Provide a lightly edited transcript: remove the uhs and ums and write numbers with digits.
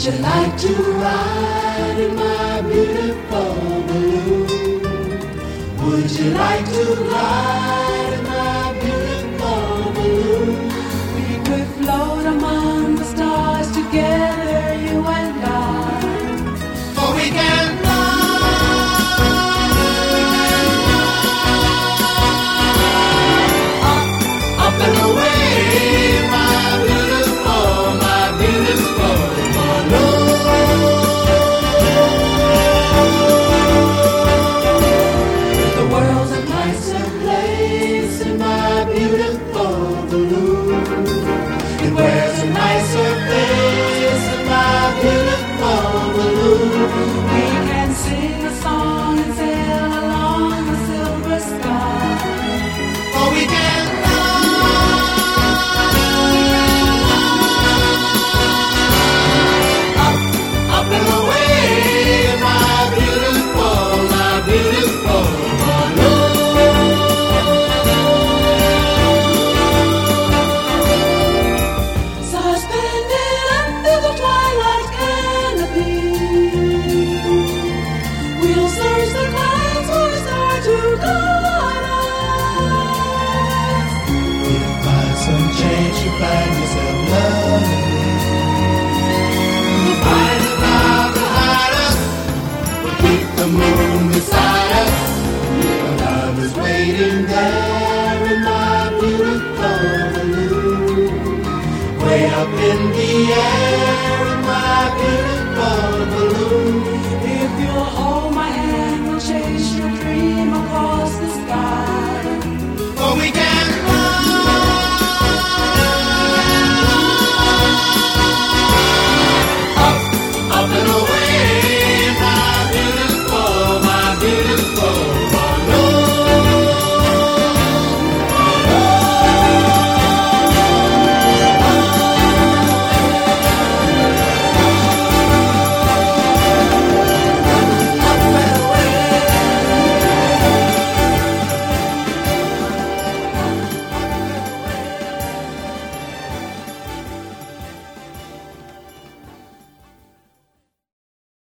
Would you like to ride in my beautiful balloon? Would you like to ride in my beautiful balloon? We could float among the stars together, you and I. For we can up and away, my beautiful balloon. The world's a nicer place in my beautiful balloon. It wears a nicer face